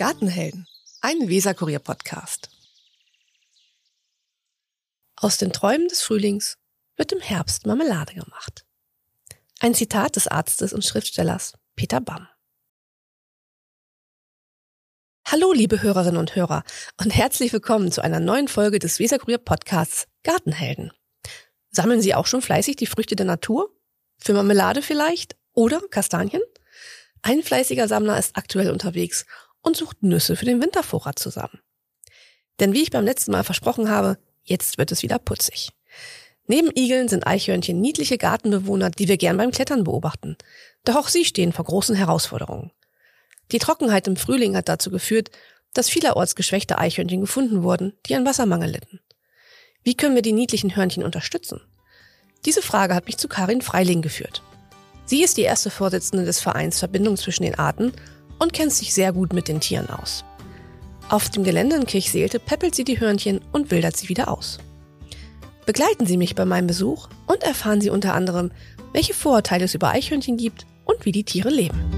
Gartenhelden, ein Weser-Kurier-Podcast. Aus den Träumen des Frühlings wird im Herbst Marmelade gemacht. Ein Zitat des Arztes und Schriftstellers Peter Bamm. Hallo liebe Hörerinnen und Hörer und herzlich willkommen zu einer neuen Folge des Weser-Kurier-Podcasts Gartenhelden. Sammeln Sie auch schon fleißig die Früchte der Natur? Für Marmelade vielleicht? Oder Kastanien? Ein fleißiger Sammler ist aktuell unterwegs und sucht Nüsse für den Wintervorrat zusammen. Denn wie ich beim letzten Mal versprochen habe, jetzt wird es wieder putzig. Neben Igeln sind Eichhörnchen niedliche Gartenbewohner, die wir gern beim Klettern beobachten. Doch auch sie stehen vor großen Herausforderungen. Die Trockenheit im Frühling hat dazu geführt, dass vielerorts geschwächte Eichhörnchen gefunden wurden, die an Wassermangel litten. Wie können wir die niedlichen Hörnchen unterstützen? Diese Frage hat mich zu Karin Freiling geführt. Sie ist die erste Vorsitzende des Vereins Verbindung zwischen den Arten und kennt sich sehr gut mit den Tieren aus. Auf dem Gelände in Kirchseelte peppelt sie die Hörnchen und wildert sie wieder aus. Begleiten Sie mich bei meinem Besuch und erfahren Sie unter anderem, welche Vorurteile es über Eichhörnchen gibt und wie die Tiere leben.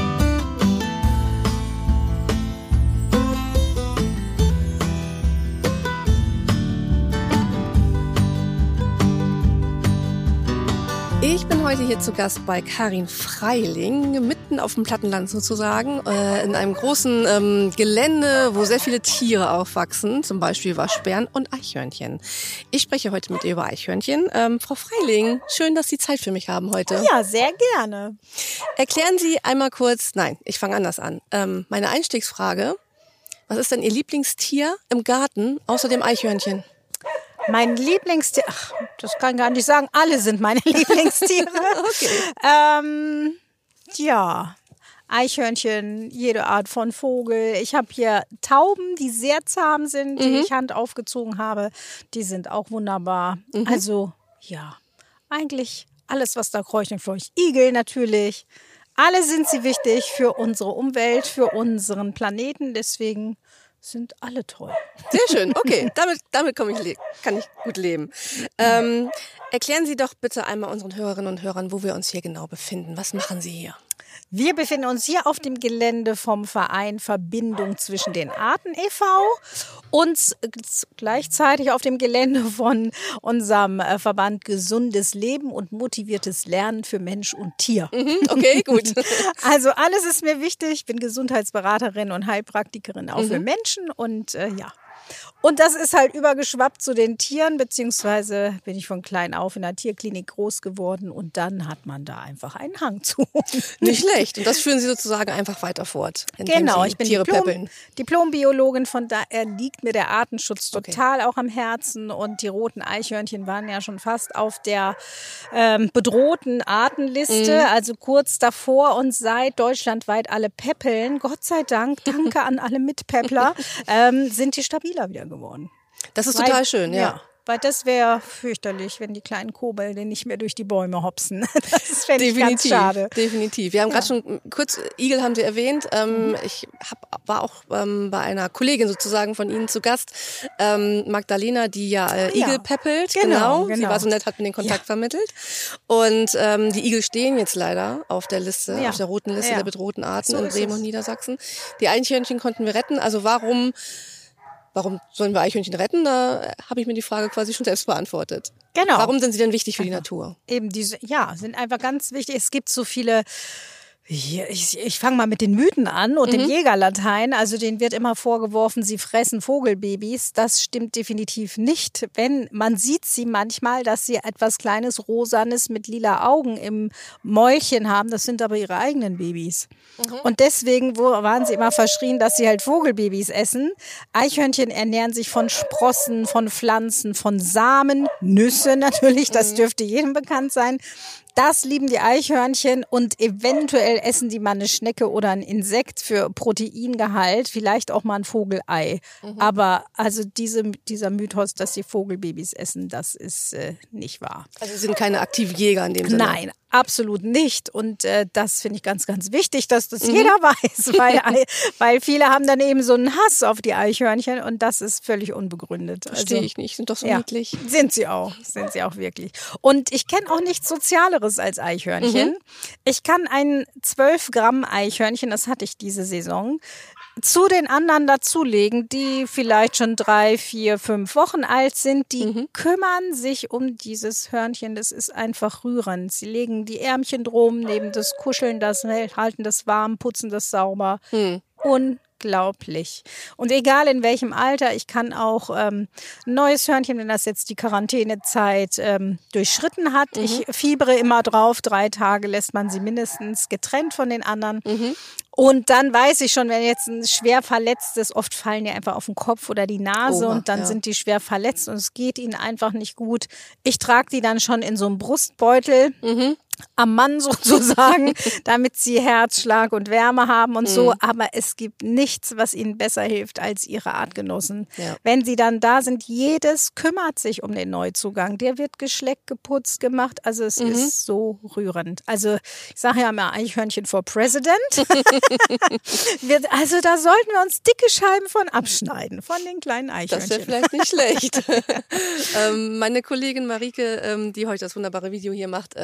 Ich bin heute hier zu Gast bei Karin Freiling, mitten auf dem Plattenland sozusagen, in einem großen Gelände, wo sehr viele Tiere aufwachsen, zum Beispiel Waschbären und Eichhörnchen. Ich spreche heute mit ihr über Eichhörnchen. Frau Freiling, schön, dass Sie Zeit für mich haben heute. Ja, sehr gerne. Erklären Sie einmal kurz, nein, ich fange anders an. Meine Einstiegsfrage, was ist denn Ihr Lieblingstier im Garten außer dem Eichhörnchen? Mein Lieblingstier, das kann ich gar nicht sagen, alle sind meine Lieblingstiere. Okay. Ja, Eichhörnchen, jede Art von Vogel. Ich habe hier Tauben, die sehr zahm sind, die ich handaufgezogen habe. Die sind auch wunderbar. Also ja, eigentlich alles, was da kreucht und fleucht. Igel natürlich. Alle sind sie wichtig für unsere Umwelt, für unseren Planeten. Deswegen sind alle toll. Sehr schön, okay, damit kann ich gut leben. Erklären Sie doch bitte einmal unseren Hörerinnen und Hörern, wo wir uns hier genau befinden. Was machen Sie hier? Wir befinden uns hier auf dem Gelände vom Verein Verbindung zwischen den Arten e.V. und gleichzeitig auf dem Gelände von unserem Verband Gesundes Leben und motiviertes Lernen für Mensch und Tier. Okay, gut. Also alles ist mir wichtig. Ich bin Gesundheitsberaterin und Heilpraktikerin auch für Menschen und ja. Und das ist halt übergeschwappt zu den Tieren, beziehungsweise bin ich von klein auf in der Tierklinik groß geworden und dann hat man da einfach einen Hang zu. Nicht schlecht. Und das führen Sie sozusagen einfach weiter fort. Genau, ich bin Tiere Diplombiologin, von daher liegt mir der Artenschutz total auch am Herzen und die roten Eichhörnchen waren ja schon fast auf der bedrohten Artenliste, also kurz davor und seit deutschlandweit alle peppeln, Gott sei Dank, danke an alle Mitpeppler, sind die stabiler wieder geworden. Das ist total schön, ja. Weil das wäre fürchterlich, wenn die kleinen Kobolde nicht mehr durch die Bäume hopsen. Das fände ich ganz schade. Definitiv. Wir haben gerade schon kurz, Igel haben Sie erwähnt. Ich war auch bei einer Kollegin sozusagen von Ihnen zu Gast, Magdalena, die ja Igel peppelt. Genau. Sie war so nett, hat mir den Kontakt vermittelt. Und die Igel stehen jetzt leider auf der Liste, auf der roten Liste der bedrohten Arten in Bremen und Niedersachsen. Die Eichhörnchen konnten wir retten. Also warum sollen wir Eichhörnchen retten? Da habe ich mir die Frage quasi schon selbst beantwortet. Genau. Warum sind sie denn wichtig für die Natur? Eben diese, sind einfach ganz wichtig. Es gibt so viele. Ich fange mal mit den Mythen an und dem Jägerlatein. Also denen wird immer vorgeworfen, sie fressen Vogelbabys. Das stimmt definitiv nicht. Man sieht sie manchmal, dass sie etwas kleines, rosanes mit lila Augen im Mäulchen haben. Das sind aber ihre eigenen Babys. Und deswegen waren sie immer verschrien, dass sie halt Vogelbabys essen. Eichhörnchen ernähren sich von Sprossen, von Pflanzen, von Samen, Nüsse natürlich. Das dürfte jedem bekannt sein. Das lieben die Eichhörnchen und eventuell essen die mal eine Schnecke oder ein Insekt für Proteingehalt, vielleicht auch mal ein Vogelei. Aber also dieser Mythos, dass sie Vogelbabys essen, das ist nicht wahr. Also sie sind keine aktiven Jäger in dem Sinne? Nein, absolut nicht. Und das finde ich ganz, ganz wichtig, dass das jeder weiß, weil viele haben dann eben so einen Hass auf die Eichhörnchen und das ist völlig unbegründet. Verstehe ich nicht, sind doch so niedlich. Sind sie auch wirklich. Und ich kenne auch nichts Sozialeres als Eichhörnchen. Ich kann ein 12 Gramm Eichhörnchen, das hatte ich diese Saison, zu den anderen dazulegen, die vielleicht schon 3, 4, 5 Wochen alt sind, die kümmern sich um dieses Hörnchen. Das ist einfach rührend. Sie legen die Ärmchen drum, nehmen das, kuscheln das, halten das warm, putzen das sauber. Unglaublich. Und egal in welchem Alter, ich kann auch ein neues Hörnchen, wenn das jetzt die Quarantänezeit durchschritten hat, ich fiebere immer drauf, 3 Tage lässt man sie mindestens getrennt von den anderen. Und dann weiß ich schon, wenn jetzt ein schwer verletztes, oft fallen die einfach auf den Kopf oder die Nase und dann sind die schwer verletzt und es geht ihnen einfach nicht gut. Ich trage die dann schon in so einem Brustbeutel am Mann sozusagen, damit sie Herzschlag und Wärme haben und so. Aber es gibt nichts, was ihnen besser hilft als ihre Artgenossen. Ja. Wenn sie dann da sind, jedes kümmert sich um den Neuzugang. Der wird geschleckt, geputzt, gemacht. Also es ist so rührend. Also ich sage ja immer Eichhörnchen for President. Also da sollten wir uns dicke Scheiben von abschneiden, von den kleinen Eichhörnchen. Das wäre vielleicht nicht schlecht. Meine Kollegin Marike, die heute das wunderbare Video hier macht,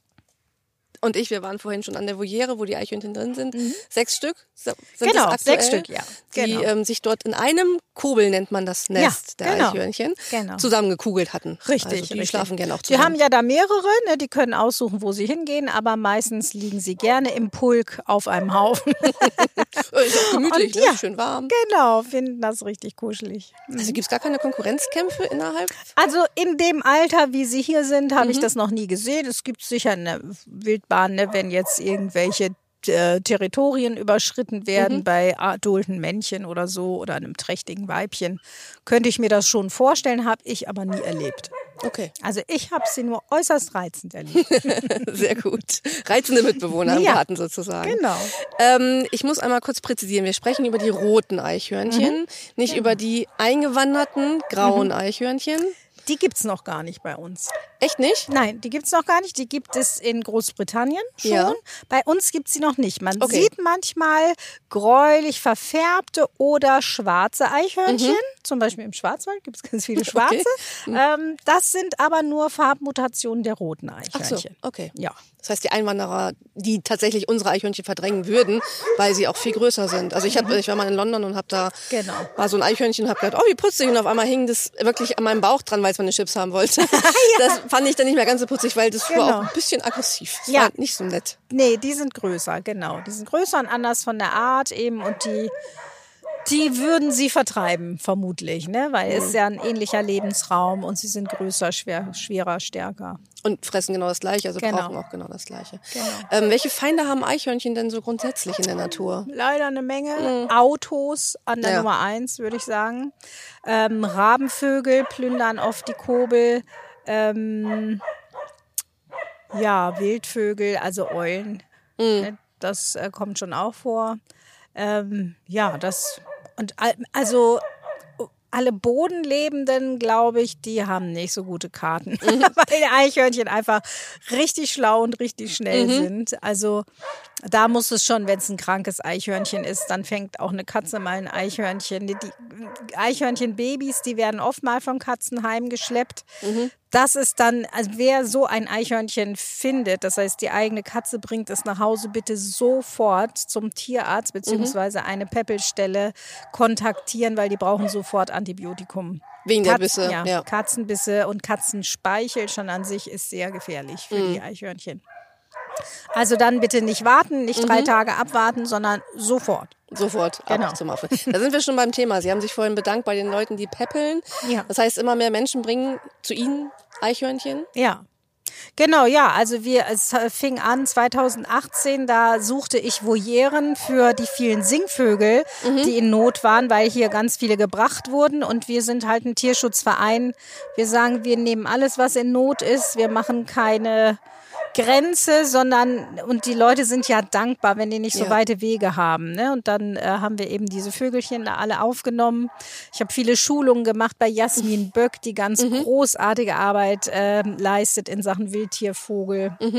und wir waren vorhin schon an der Voliere, wo die Eichhörnchen drin sind. 6 Stück sind genau, das aktuell, 6 Stück, ja. Genau. Die sich dort in einem Kobel, nennt man das Nest der Eichhörnchen, zusammengekugelt hatten. Richtig, also die schlafen gerne auch zusammen. Die haben ja da mehrere, ne, die können aussuchen, wo sie hingehen, aber meistens liegen sie gerne im Pulk auf einem Haufen. Ist auch gemütlich, ne? Schön warm. Genau, finden das richtig kuschelig. Also gibt es gar keine Konkurrenzkämpfe innerhalb? Also in dem Alter, wie sie hier sind, habe ich das noch nie gesehen. Es gibt sicher eine Wildbahn, ne, wenn jetzt irgendwelche Territorien überschritten werden bei adulten Männchen oder so oder einem trächtigen Weibchen, könnte ich mir das schon vorstellen, habe ich aber nie erlebt. Okay. Also ich habe sie nur äußerst reizend erlebt. Sehr gut. Reizende Mitbewohner im Garten sozusagen. Genau. Ich muss einmal kurz präzisieren, wir sprechen über die roten Eichhörnchen, nicht über die eingewanderten grauen Eichhörnchen. Die gibt's noch gar nicht bei uns. Echt nicht? Nein, die gibt's noch gar nicht. Die gibt es in Großbritannien schon. Ja. Bei uns gibt's sie noch nicht. Man sieht manchmal gräulich verfärbte oder schwarze Eichhörnchen. Zum Beispiel im Schwarzwald gibt es ganz viele schwarze. Das sind aber nur Farbmutationen der roten Eichhörnchen. Ach so, okay. Ja. Das heißt, die Einwanderer, die tatsächlich unsere Eichhörnchen verdrängen würden, weil sie auch viel größer sind. Also ich war mal in London und war so ein Eichhörnchen und habe gedacht, oh, wie putzig. Und auf einmal hing das wirklich an meinem Bauch dran, weil es meine Chips haben wollte. Das fand ich dann nicht mehr ganz so putzig, weil das war auch ein bisschen aggressiv. Das war nicht so nett. Nee, die sind größer, genau. Die sind größer und anders von der Art eben und die würden sie vertreiben, vermutlich, ne? Weil es ist ja ein ähnlicher Lebensraum und sie sind größer, schwerer, stärker. Und fressen genau das Gleiche, also brauchen auch genau das Gleiche. Genau. Welche Feinde haben Eichhörnchen denn so grundsätzlich in der Natur? Leider eine Menge. Autos an der Nummer 1, würde ich sagen. Rabenvögel plündern oft die Kobel. Wildvögel, also Eulen. Das kommt schon auch vor. Alle Bodenlebenden, glaube ich, die haben nicht so gute Karten, weil die Eichhörnchen einfach richtig schlau und richtig schnell sind. Also da muss es schon, wenn es ein krankes Eichhörnchen ist, dann fängt auch eine Katze mal ein Eichhörnchen. Die Eichhörnchenbabys, die werden oft mal von Katzen heimgeschleppt. Das ist dann, also wer so ein Eichhörnchen findet, das heißt, die eigene Katze bringt es nach Hause, bitte sofort zum Tierarzt beziehungsweise eine Peppelstelle kontaktieren, weil die brauchen sofort Antibiotikum. Wegen der Bisse. Ja, Katzenbisse und Katzenspeichel schon an sich ist sehr gefährlich für die Eichhörnchen. Also dann bitte nicht warten, nicht 3 Tage abwarten, sondern sofort. Sofort, ab zum Affe. Da sind wir schon beim Thema. Sie haben sich vorhin bedankt bei den Leuten, die peppeln. Ja. Das heißt, immer mehr Menschen bringen zu Ihnen Eichhörnchen? Ja. Genau, ja, also es fing an 2018, da suchte ich Volieren für die vielen Singvögel, die in Not waren, weil hier ganz viele gebracht wurden und wir sind halt ein Tierschutzverein. Wir sagen, wir nehmen alles, was in Not ist, wir machen keine Grenze, und die Leute sind ja dankbar, wenn die nicht so weite Wege haben. Ne? Und dann haben wir eben diese Vögelchen da alle aufgenommen. Ich habe viele Schulungen gemacht bei Jasmin Böck, die ganz großartige Arbeit leistet in Sachen Wildtiervogel.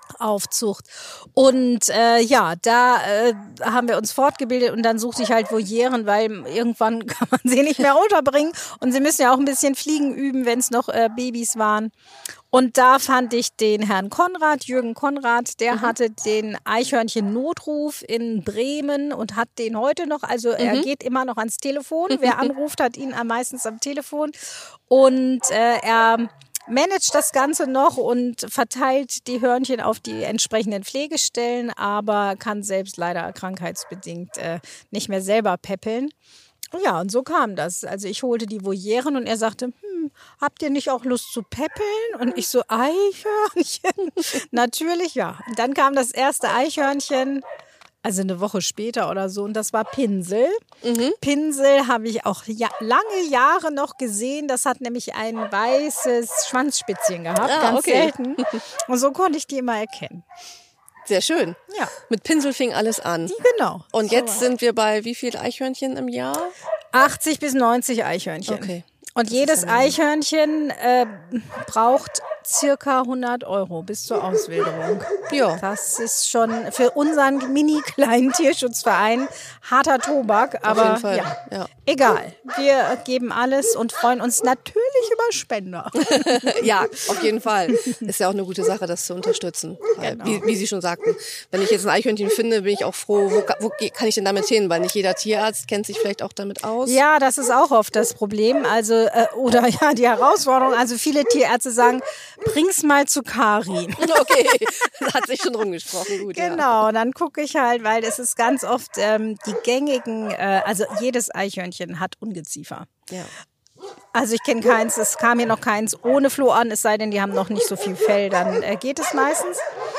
Aufzucht. Und da haben wir uns fortgebildet und dann suchte ich halt Volieren, weil irgendwann kann man sie nicht mehr unterbringen und sie müssen ja auch ein bisschen Fliegen üben, wenn es noch Babys waren. Und da fand ich den Herrn Konrad, Jürgen Konrad, der hatte den Eichhörnchen-Notruf in Bremen und hat den heute noch, also er geht immer noch ans Telefon. Wer anruft, hat ihn am meisten am Telefon. Und er managt das Ganze noch und verteilt die Hörnchen auf die entsprechenden Pflegestellen, aber kann selbst leider krankheitsbedingt nicht mehr selber peppeln. Ja, und so kam das. Also ich holte die Volieren und er sagte, habt ihr nicht auch Lust zu peppeln? Und ich so, Eichhörnchen? Natürlich, ja. Und dann kam das erste Eichhörnchen, also eine Woche später oder so, und das war Pinsel. Pinsel habe ich auch lange Jahre noch gesehen. Das hat nämlich ein weißes Schwanzspitzchen gehabt, ganz selten. Und so konnte ich die immer erkennen. Sehr schön. Ja. Mit Pinsel fing alles an. Genau. Und jetzt sind wir bei wie viel Eichhörnchen im Jahr? 80 bis 90 Eichhörnchen. Okay. Und jedes Eichhörnchen braucht circa 100 € bis zur Auswilderung. Ja. Das ist schon für unseren mini kleinen Tierschutzverein harter Tobak, aber auf jeden Fall. Ja. Egal. Wir geben alles und freuen uns natürlich über Spender. Ja, auf jeden Fall. Ist ja auch eine gute Sache, das zu unterstützen. Genau. Wie Sie schon sagten. Wenn ich jetzt ein Eichhörnchen finde, bin ich auch froh, wo kann ich denn damit hin? Weil nicht jeder Tierarzt kennt sich vielleicht auch damit aus. Ja, das ist auch oft das Problem. Also, die Herausforderung. Also viele Tierärzte sagen, bring's mal zu Karin. Okay, das hat sich schon rumgesprochen. Gut, genau, dann gucke ich halt, weil es ist ganz oft die gängigen, also jedes Eichhörnchen hat Ungeziefer. Ja. Also ich kenne keins, es kam mir noch keins ohne Floh an, es sei denn, die haben noch nicht so viel Fell, dann geht es meistens.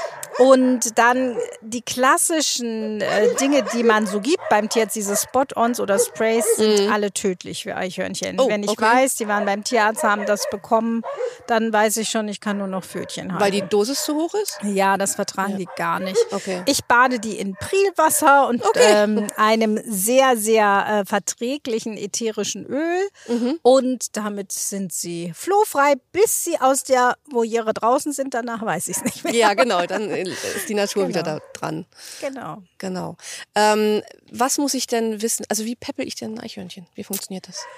Und dann die klassischen Dinge, die man so gibt beim Tierarzt, diese Spot-ons oder Sprays, sind alle tödlich für Eichhörnchen. Oh, wenn ich okay. weiß, die waren beim Tierarzt, haben das bekommen, dann weiß ich schon, ich kann nur noch Pfötchen haben. Weil die Dosis zu hoch ist? Ja, das vertragen die gar nicht. Okay. Ich bade die in Prilwasser und einem sehr, sehr verträglichen ätherischen Öl. Und damit sind sie flohfrei, bis sie aus der Voliere draußen sind. Danach weiß ich es nicht mehr. Ja, genau, dann ist die Natur wieder da dran. Genau. Was muss ich denn wissen? Also wie peppel ich denn ein Eichhörnchen? Wie funktioniert das?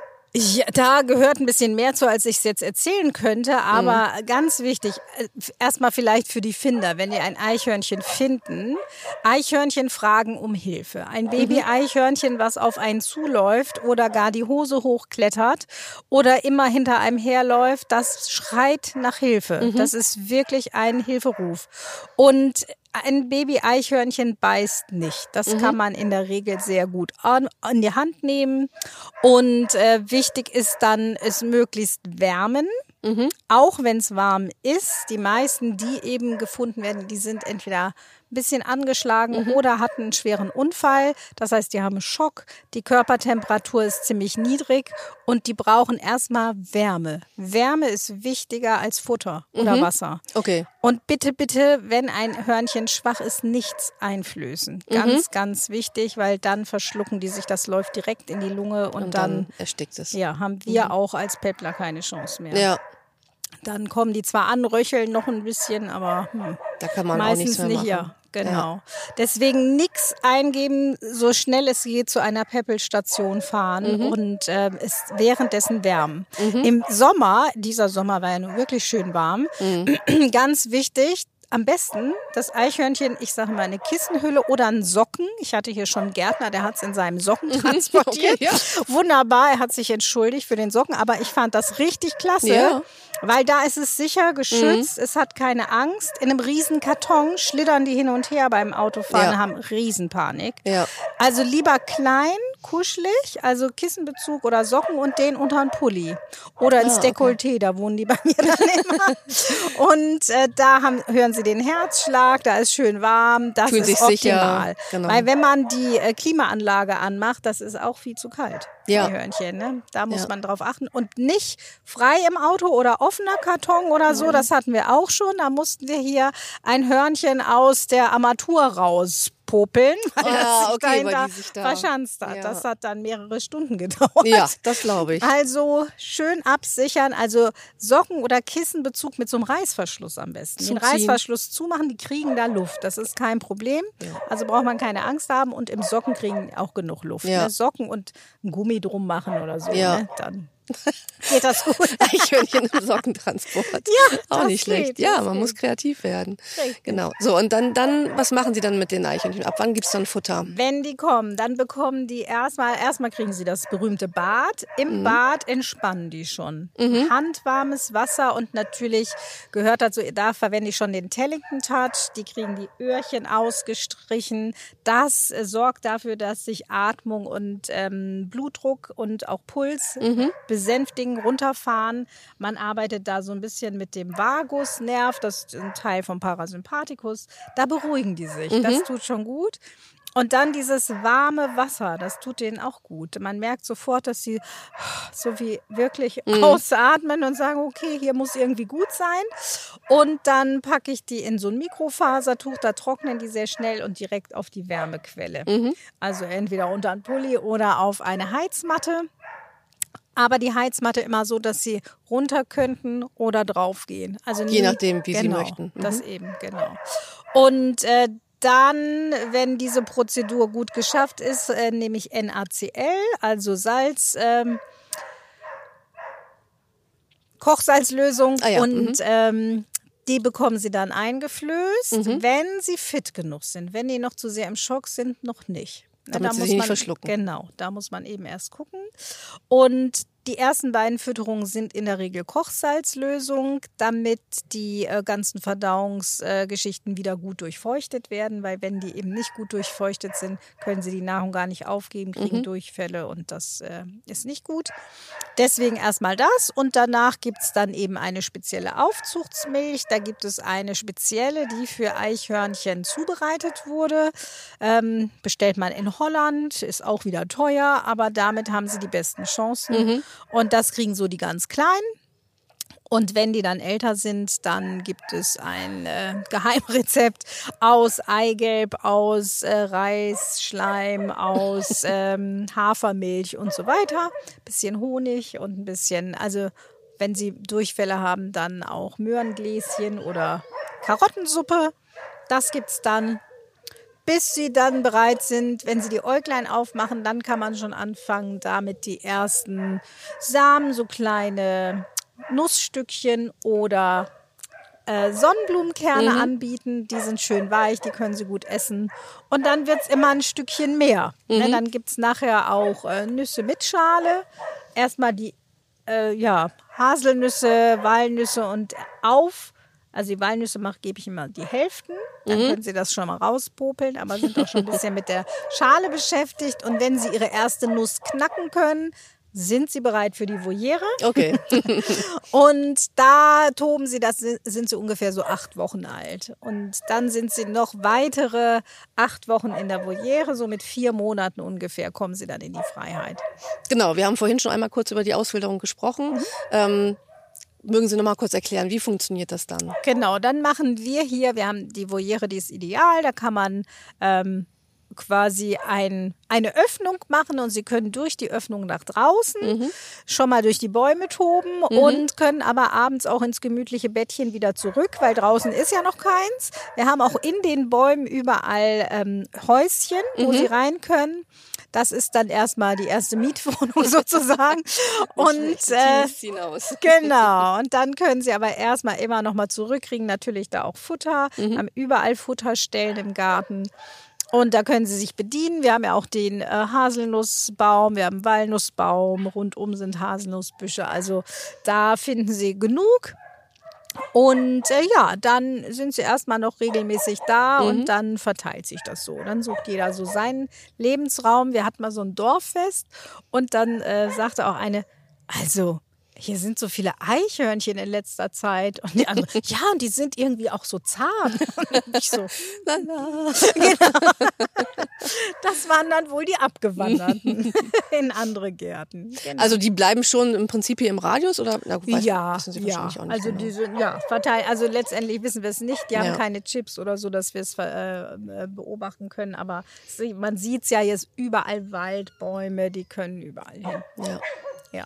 Ja, da gehört ein bisschen mehr zu, als ich es jetzt erzählen könnte, aber ganz wichtig, erstmal vielleicht für die Finder, wenn ihr ein Eichhörnchen finden, Eichhörnchen fragen um Hilfe. Ein Baby-Eichhörnchen, was auf einen zuläuft oder gar die Hose hochklettert oder immer hinter einem herläuft, das schreit nach Hilfe. Das ist wirklich ein Hilferuf. Und ein Baby-Eichhörnchen beißt nicht. Das kann man in der Regel sehr gut in die Hand nehmen. Und wichtig ist dann, es möglichst wärmen. Auch wenn es warm ist. Die meisten, die eben gefunden werden, die sind entweder ein bisschen angeschlagen oder hatten einen schweren Unfall. Das heißt, die haben Schock. Die Körpertemperatur ist ziemlich niedrig und die brauchen erstmal Wärme. Wärme ist wichtiger als Futter oder Wasser. Okay. Und bitte, bitte, wenn ein Hörnchen schwach ist, nichts einflößen. Ganz, ganz wichtig, weil dann verschlucken die sich, das läuft direkt in die Lunge und dann erstickt es. Ja, haben wir auch als Peppler keine Chance mehr. Ja. Dann kommen die zwar an, röcheln noch ein bisschen, aber da kann man meistens auch nichts mehr nicht. machen. Ja, genau. Ja. Deswegen nichts eingeben, so schnell es geht zu einer Peppelstation fahren und es währenddessen wärmen. Im Sommer, dieser Sommer war ja nun wirklich schön warm, ganz wichtig, am besten das Eichhörnchen, ich sage mal eine Kissenhülle oder einen Socken. Ich hatte hier schon einen Gärtner, der hat es in seinem Socken transportiert. Okay, ja. Wunderbar, er hat sich entschuldigt für den Socken, aber ich fand das richtig klasse, weil da ist es sicher geschützt, es hat keine Angst. In einem riesen Karton schlittern die hin und her beim Autofahren, haben Riesenpanik. Ja. Also lieber klein, kuschelig, also Kissenbezug oder Socken und den unter den Pulli. Oder ins Dekolleté, da wohnen die bei mir dann immer. Und da hören sie den Herzschlag, da ist schön warm, das ist optimal. Genau. Weil wenn man die Klimaanlage anmacht, das ist auch viel zu kalt. Die Hörnchen, ne? Da muss man drauf achten. Und nicht frei im Auto oder offener Karton oder so, das hatten wir auch schon. Da mussten wir hier ein Hörnchen aus der Armatur rauspumpen. rauspopeln, weil weil sich die sich da da verschanzt hat. Ja. Das hat dann mehrere Stunden gedauert. Ja, das glaube ich. Also schön absichern, also Socken- oder Kissenbezug mit so einem Reißverschluss am besten. Den Zuziehen. Reißverschluss zumachen, die kriegen da Luft. Das ist kein Problem. Also braucht man keine Angst haben und im Socken kriegen auch genug Luft. Ja. Ne? Socken und ein Gummi drum machen oder so, Ja. ne? Dann geht das gut. Eichhörnchen im Sockentransport. Ja, auch das nicht schlecht. geht, Ja, das man geht. muss kreativ werden. Richtig. Genau. So, und dann, was machen Sie dann mit den Eichhörnchen? Ab wann gibt's dann Futter? Wenn die kommen, dann bekommen die erstmal kriegen sie das berühmte Bad. Im Bad entspannen die schon. Handwarmes Wasser und natürlich gehört dazu, da verwende ich schon den Tellington Touch. Die kriegen die Öhrchen ausgestrichen. Das sorgt dafür, dass sich Atmung und Blutdruck und auch Puls besänftigen, runterfahren. Man arbeitet da so ein bisschen mit dem Vagusnerv, das ist ein Teil vom Parasympathikus. Da beruhigen die sich. Das tut schon gut. Und dann dieses warme Wasser, das tut denen auch gut. Man merkt sofort, dass sie so wie wirklich ausatmen und sagen, okay, hier muss irgendwie gut sein. Und dann packe ich die in so ein Mikrofasertuch, da trocknen die sehr schnell und direkt auf die Wärmequelle. Also entweder unter einen Pulli oder auf eine Heizmatte. Aber die Heizmatte immer so, dass sie runter könnten oder draufgehen. Also Je nachdem, wie Sie genau, möchten. Das eben, genau. Und dann, wenn diese Prozedur gut geschafft ist, nehme ich NaCl, also Salz, Kochsalzlösung und die bekommen sie dann eingeflößt, wenn sie fit genug sind. Wenn die noch zu sehr im Schock sind, noch nicht. Damit sie sich nicht verschlucken. Genau, da muss man eben erst gucken. Und die ersten beiden Fütterungen sind in der Regel Kochsalzlösung, damit die ganzen Verdauungsgeschichten wieder gut durchfeuchtet werden, weil wenn die eben nicht gut durchfeuchtet sind, können sie die Nahrung gar nicht aufgeben, kriegen Durchfälle und das ist nicht gut. Deswegen erstmal das und danach gibt es dann eben eine spezielle Aufzuchtsmilch. Da gibt es eine spezielle, die für Eichhörnchen zubereitet wurde. Bestellt man in Holland, ist auch wieder teuer, aber damit haben sie die besten Chancen. Und das kriegen so die ganz Kleinen. Und wenn die dann älter sind, dann gibt es ein Geheimrezept aus Eigelb, aus Reisschleim, aus Hafermilch und so weiter. Bisschen Honig und ein bisschen, also wenn sie Durchfälle haben, dann auch Möhrengläschen oder Karottensuppe. Das gibt's dann. Bis sie dann bereit sind, wenn sie die Äuglein aufmachen, dann kann man schon anfangen, damit die ersten Samen, so kleine Nussstückchen oder Sonnenblumenkerne anbieten. Die sind schön weich, die können sie gut essen. Und dann wird es immer ein Stückchen mehr. Ne, dann gibt es nachher auch Nüsse mit Schale. Erstmal die Haselnüsse, Walnüsse und also die Walnüsse gebe ich immer die Hälften. Dann können Sie das schon mal rauspopeln, aber sind auch schon ein bisschen mit der Schale beschäftigt. Und wenn Sie Ihre erste Nuss knacken können, sind Sie bereit für die Voliere. Okay. Und da toben Sie, das sind Sie ungefähr so 8 Wochen alt. Und dann sind Sie noch weitere 8 Wochen in der Voliere, so mit 4 Monaten ungefähr kommen Sie dann in die Freiheit. Genau, wir haben vorhin schon einmal kurz über die Auswilderung gesprochen. Mögen Sie noch mal kurz erklären, wie funktioniert das dann? Genau, dann machen wir haben die Voliere, die ist ideal, da kann man quasi eine Öffnung machen und Sie können durch die Öffnung nach draußen schon mal durch die Bäume toben und können aber abends auch ins gemütliche Bettchen wieder zurück, weil draußen ist ja noch keins. Wir haben auch in den Bäumen überall Häuschen, wo Sie rein können. Das ist dann erstmal die erste Mietwohnung sozusagen. Und genau. Und dann können Sie aber erstmal immer noch mal zurückkriegen. Natürlich da auch Futter. Haben überall Futterstellen im Garten. Und da können Sie sich bedienen. Wir haben ja auch den Haselnussbaum, wir haben einen Walnussbaum. Rundum sind Haselnussbüsche. Also da finden Sie genug. Und dann sind sie erstmal noch regelmäßig da und dann verteilt sich das so. Dann sucht jeder so seinen Lebensraum. Wir hatten mal so ein Dorffest und dann sagte auch eine, also hier sind so viele Eichhörnchen in letzter Zeit. Und die andere, ja, und die sind irgendwie auch so zahm. Und ich so, genau. Das waren dann wohl die Abgewanderten in andere Gärten. Genau. Also die bleiben schon im Prinzip hier im Radius? Oder? Na, gut, Ja, wissen Sie wahrscheinlich auch nicht also genau. die sind, verteilt. Also letztendlich wissen wir es nicht. Die haben keine Chips oder so, dass wir es beobachten können. Aber man sieht es ja jetzt überall, Waldbäume, die können überall hin. Ja.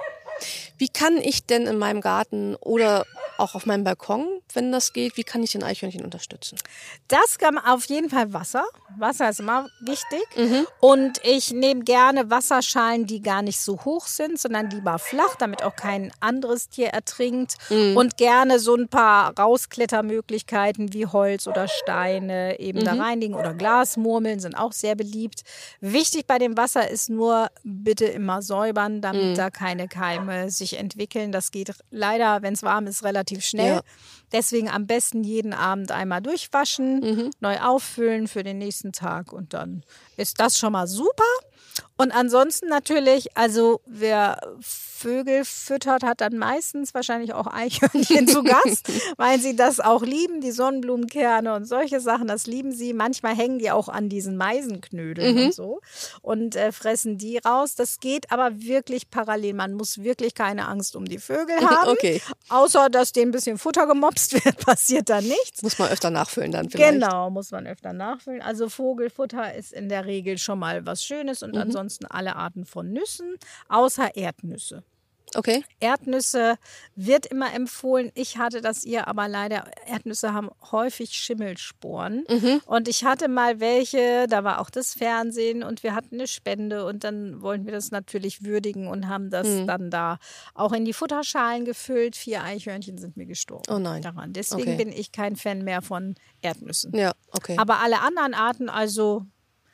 Wie kann ich denn in meinem Garten oder auch auf meinem Balkon, wenn das geht, wie kann ich den Eichhörnchen unterstützen? Das kann man auf jeden Fall Wasser. Wasser ist immer wichtig. Und ich nehme gerne Wasserschalen, die gar nicht so hoch sind, sondern lieber flach, damit auch kein anderes Tier ertrinkt. Und gerne so ein paar Rausklettermöglichkeiten wie Holz oder Steine eben da reinlegen. Oder Glasmurmeln sind auch sehr beliebt. Wichtig bei dem Wasser ist nur, bitte immer säubern, damit da keine Keime sich entwickeln. Das geht leider, wenn es warm ist, relativ schnell. Ja. Deswegen am besten jeden Abend einmal durchwaschen, neu auffüllen für den nächsten Tag und dann ist das schon mal super. Und ansonsten natürlich, also wer Vögel füttert, hat dann meistens wahrscheinlich auch Eichhörnchen zu Gast, weil sie das auch lieben, die Sonnenblumenkerne und solche Sachen, das lieben sie. Manchmal hängen die auch an diesen Meisenknödeln und so und fressen die raus. Das geht aber wirklich parallel. Man muss wirklich keine Angst um die Vögel haben, Okay. außer dass denen ein bisschen Futter gemopst wird, passiert da nichts. Muss man öfter nachfüllen dann vielleicht. Genau, muss man öfter nachfüllen. Also Vogelfutter ist in der Regel schon mal was Schönes und ansonsten alle Arten von Nüssen, außer Erdnüsse. Okay. Erdnüsse wird immer empfohlen. Ich hatte das aber leider, Erdnüsse haben häufig Schimmelsporen. Und ich hatte mal welche, da war auch das Fernsehen und wir hatten eine Spende und dann wollten wir das natürlich würdigen und haben das dann da auch in die Futterschalen gefüllt. 4 Eichhörnchen sind mir gestorben. Oh nein. Daran. Deswegen bin ich kein Fan mehr von Erdnüssen. Ja, okay. Aber alle anderen Arten, also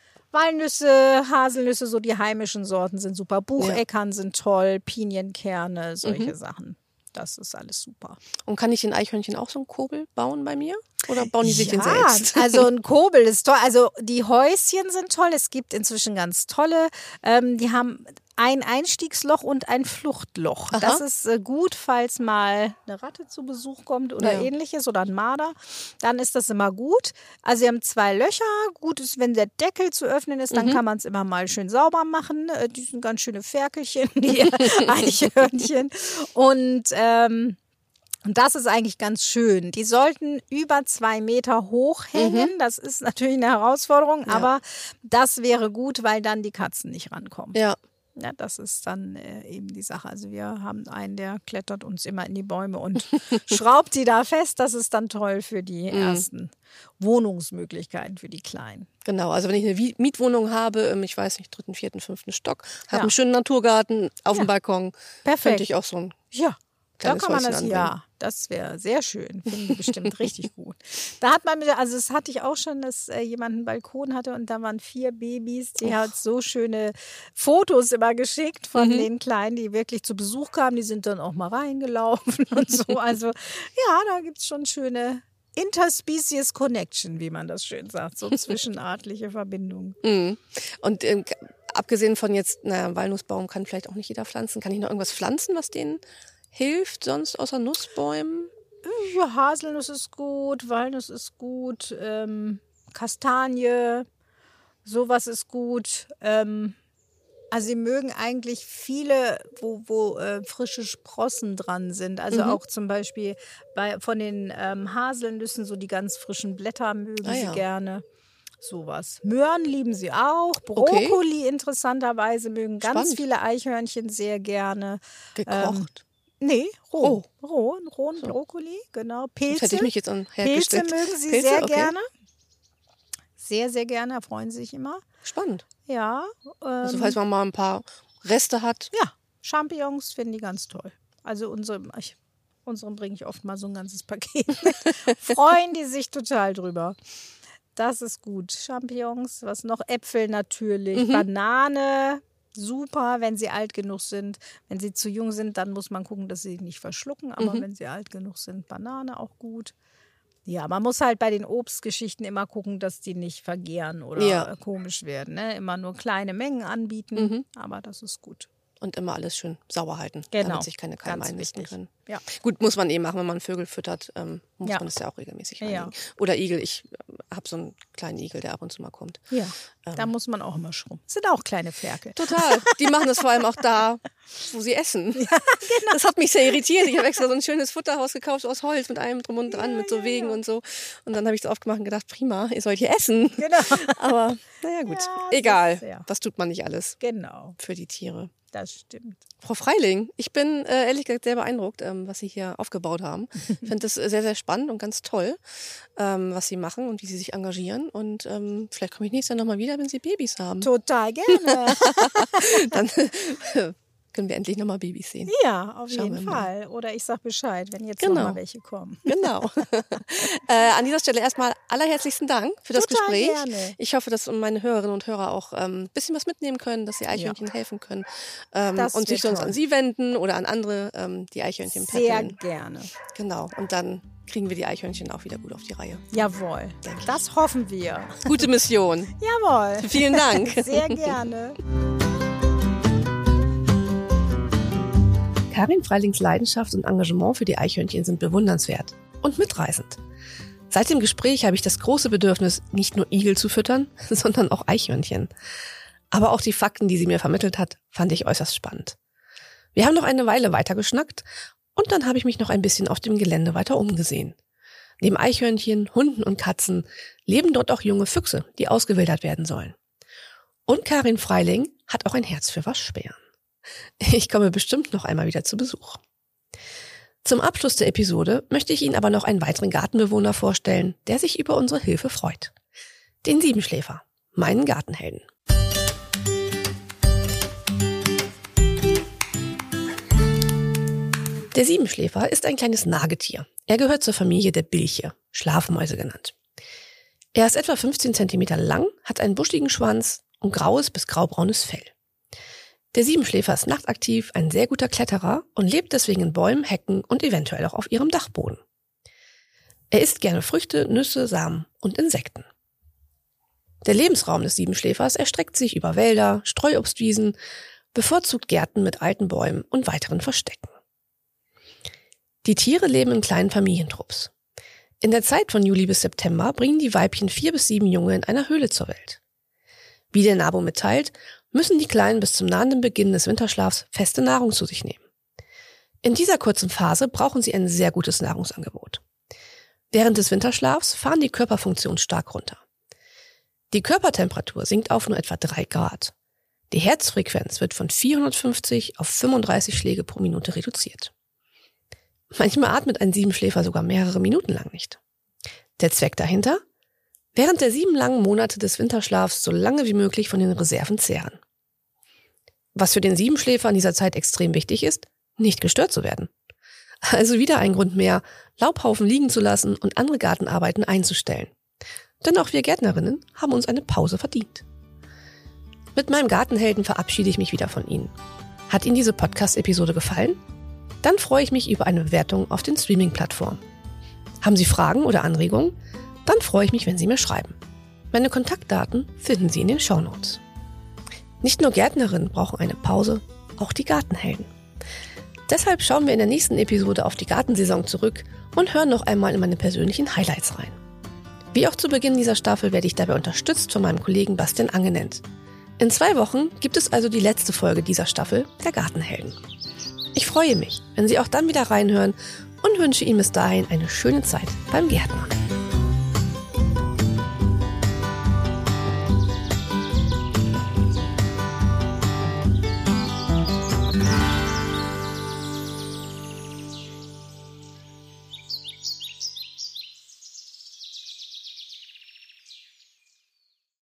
Walnüsse, Haselnüsse, so die heimischen Sorten sind super. Bucheckern sind toll, Pinienkerne, solche Sachen. Das ist alles super. Und kann ich den Eichhörnchen auch so einen Kobel bauen bei mir? Oder bauen die sich den selbst? Also ein Kobel ist toll. Also die Häuschen sind toll. Es gibt inzwischen ganz tolle. Die haben ein Einstiegsloch und ein Fluchtloch. Aha. Das ist gut, falls mal eine Ratte zu Besuch kommt oder ähnliches oder ein Marder. Dann ist das immer gut. Also sie haben 2 Löcher. Gut ist, wenn der Deckel zu öffnen ist, dann kann man es immer mal schön sauber machen. Die sind ganz schöne Ferkelchen, die Eichhörnchen. Und das ist eigentlich ganz schön. Die sollten über 2 Meter hoch hängen. Das ist natürlich eine Herausforderung, aber das wäre gut, weil dann die Katzen nicht rankommen. Ja. Ja, das ist dann eben die Sache. Also wir haben einen, der klettert uns immer in die Bäume und schraubt die da fest. Das ist dann toll für die ersten Wohnungsmöglichkeiten für die Kleinen. Genau, also wenn ich eine Mietwohnung habe, ich weiß nicht, 3., 4., 5. Stock, habe einen schönen Naturgarten auf dem Balkon, könnte ich auch so ein Da kann man Häuschen das, anbringen. das wäre sehr schön. Finden die bestimmt richtig gut. Da hat man, also das hatte ich auch schon, dass jemand einen Balkon hatte und da waren 4 Babys. Die hat so schöne Fotos immer geschickt von den Kleinen, die wirklich zu Besuch kamen. Die sind dann auch mal reingelaufen und so. Also ja, da gibt es schon schöne Interspecies Connection, wie man das schön sagt. So zwischenartliche Verbindungen. Und abgesehen von jetzt, Walnussbaum kann vielleicht auch nicht jeder pflanzen. Kann ich noch irgendwas pflanzen, was denen hilft sonst außer Nussbäumen? Ja, Haselnuss ist gut, Walnuss ist gut, Kastanie, sowas ist gut. Also sie mögen eigentlich viele, wo frische Sprossen dran sind. Also auch zum Beispiel von den Haselnüssen, so die ganz frischen Blätter mögen sie gerne. Sowas. Möhren lieben sie auch. Brokkoli interessanterweise mögen ganz viele Eichhörnchen sehr gerne. Gekocht? Nee, rohen Brokkoli, genau. Pilze. Das hätte ich mich jetzt Pilze hergestellt. mögen sie sehr gerne. Sehr, sehr gerne, da freuen sie sich immer. Spannend. Ja. Also falls man mal ein paar Reste hat. Ja, Champignons finden die ganz toll. Also unserem bringe ich oft mal so ein ganzes Paket mit. Freuen die sich total drüber. Das ist gut. Champignons, was noch? Äpfel natürlich, Banane. Super, wenn sie alt genug sind. Wenn sie zu jung sind, dann muss man gucken, dass sie nicht verschlucken. Aber wenn sie alt genug sind, Banane auch gut. Ja, man muss halt bei den Obstgeschichten immer gucken, dass die nicht vergehren oder komisch werden. Ne? Immer nur kleine Mengen anbieten, aber das ist gut. Und immer alles schön sauber halten, Genau. damit sich keine Keime Ganz einnisten wichtig. können. Ja. Gut, muss man machen, wenn man Vögel füttert, muss man das ja auch regelmäßig reinigen. Ja. Oder Igel, ich habe so einen kleinen Igel, der ab und zu mal kommt. Ja, da muss man auch immer schrubben. Das sind auch kleine Ferkel. Total. Die machen das vor allem auch da, wo sie essen. Ja, genau. Das hat mich sehr irritiert. Ich habe extra so ein schönes Futterhaus gekauft aus Holz mit allem drum und dran, mit so Wegen und so. Und dann habe ich es aufgemacht und gedacht, prima, ihr sollt hier essen. Genau. Aber naja gut, Ja, egal. Was tut man nicht alles Genau, für die Tiere. das stimmt. Frau Freiling, ich bin ehrlich gesagt sehr beeindruckt, was Sie hier aufgebaut haben. Ich finde das sehr, sehr spannend und ganz toll, was Sie machen und wie Sie sich engagieren. Und vielleicht komme ich nächstes Jahr nochmal wieder, wenn Sie Babys haben. Total gerne. Dann können wir endlich nochmal Babys sehen. Ja, auf Schauen jeden wir mal. Fall. Oder ich sag Bescheid, wenn jetzt Genau. noch mal welche kommen. Genau. An dieser Stelle erstmal allerherzlichsten Dank für das Total Gespräch. gerne. Ich hoffe, dass meine Hörerinnen und Hörer auch ein bisschen was mitnehmen können, dass die Eichhörnchen helfen können Das und sich wird sonst toll. an Sie wenden oder an andere, die Eichhörnchen Sehr päppeln. gerne. Genau. Und dann kriegen wir die Eichhörnchen auch wieder gut auf die Reihe. Jawohl. Denke ich. Das hoffen wir. Gute Mission. Jawohl. Vielen Dank. Sehr gerne. Karin Freilings Leidenschaft und Engagement für die Eichhörnchen sind bewundernswert und mitreißend. Seit dem Gespräch habe ich das große Bedürfnis, nicht nur Igel zu füttern, sondern auch Eichhörnchen. Aber auch die Fakten, die sie mir vermittelt hat, fand ich äußerst spannend. Wir haben noch eine Weile weiter geschnackt und dann habe ich mich noch ein bisschen auf dem Gelände weiter umgesehen. Neben Eichhörnchen, Hunden und Katzen leben dort auch junge Füchse, die ausgewildert werden sollen. Und Karin Freiling hat auch ein Herz für Waschbären. Ich komme bestimmt noch einmal wieder zu Besuch. Zum Abschluss der Episode möchte ich Ihnen aber noch einen weiteren Gartenbewohner vorstellen, der sich über unsere Hilfe freut. Den Siebenschläfer, meinen Gartenhelden. Der Siebenschläfer ist ein kleines Nagetier. Er gehört zur Familie der Bilche, Schlafmäuse genannt. Er ist etwa 15 cm lang, hat einen buschigen Schwanz und graues bis graubraunes Fell. Der Siebenschläfer ist nachtaktiv, ein sehr guter Kletterer und lebt deswegen in Bäumen, Hecken und eventuell auch auf ihrem Dachboden. Er isst gerne Früchte, Nüsse, Samen und Insekten. Der Lebensraum des Siebenschläfers erstreckt sich über Wälder, Streuobstwiesen, bevorzugt Gärten mit alten Bäumen und weiteren Verstecken. Die Tiere leben in kleinen Familientrupps. In der Zeit von Juli bis September bringen die Weibchen 4 bis 7 Junge in einer Höhle zur Welt. Wie der NABU mitteilt, müssen die Kleinen bis zum nahenden Beginn des Winterschlafs feste Nahrung zu sich nehmen. In dieser kurzen Phase brauchen sie ein sehr gutes Nahrungsangebot. Während des Winterschlafs fahren die Körperfunktionen stark runter. Die Körpertemperatur sinkt auf nur etwa 3 Grad. Die Herzfrequenz wird von 450 auf 35 Schläge pro Minute reduziert. Manchmal atmet ein Siebenschläfer sogar mehrere Minuten lang nicht. Der Zweck dahinter? Während der 7 langen Monate des Winterschlafs so lange wie möglich von den Reserven zehren. Was für den Siebenschläfer in dieser Zeit extrem wichtig ist, nicht gestört zu werden. Also wieder ein Grund mehr, Laubhaufen liegen zu lassen und andere Gartenarbeiten einzustellen. Denn auch wir Gärtnerinnen haben uns eine Pause verdient. Mit meinem Gartenhelden verabschiede ich mich wieder von Ihnen. Hat Ihnen diese Podcast-Episode gefallen? Dann freue ich mich über eine Bewertung auf den Streaming-Plattformen. Haben Sie Fragen oder Anregungen? Dann freue ich mich, wenn Sie mir schreiben. Meine Kontaktdaten finden Sie in den Shownotes. Nicht nur Gärtnerinnen brauchen eine Pause, auch die Gartenhelden. Deshalb schauen wir in der nächsten Episode auf die Gartensaison zurück und hören noch einmal in meine persönlichen Highlights rein. Wie auch zu Beginn dieser Staffel werde ich dabei unterstützt von meinem Kollegen Bastian Angenent. In 2 Wochen gibt es also die letzte Folge dieser Staffel der Gartenhelden. Ich freue mich, wenn Sie auch dann wieder reinhören und wünsche Ihnen bis dahin eine schöne Zeit beim Gärtnern.